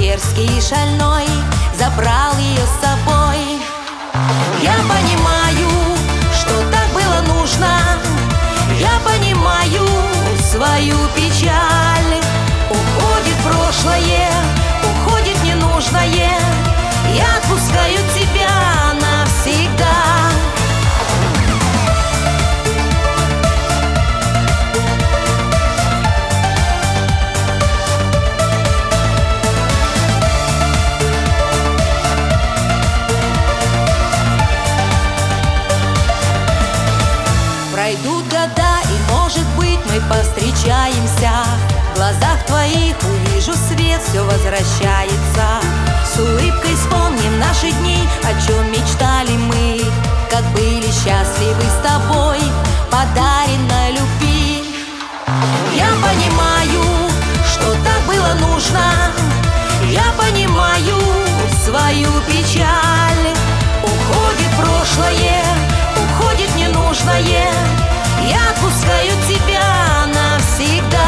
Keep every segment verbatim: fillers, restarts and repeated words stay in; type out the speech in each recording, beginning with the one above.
дерзкий и шальной забрал ее с собой. Я понимаю, что так было нужно, я понимаю свою печаль. Уходит прошлое, уходит ненужное, я отпускаю тебя навсегда. Пройдут года, и, может быть, мы повстречаемся. В глазах твоих увижу свет, все возвращается. С улыбкой вспомним наши дни, о чем мечтали мы, как были счастливы с тобой, подаренной любви. Я понимаю, что так было нужно, я понимаю свою печаль. Уходит прошлое, уходит ненужное, я отпускаю тебя навсегда.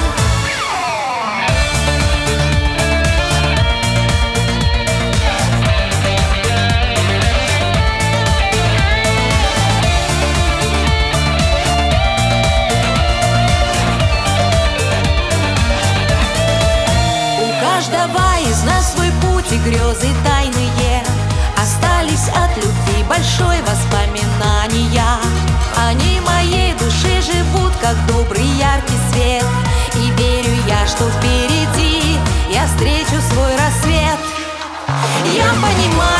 У каждого из нас свой путь и грезы тайные, остались от любви большой воспоминания. Они моей душе живут, как добрый яркий свет, и верю я, что впереди я встречу свой рассвет. Я понимаю,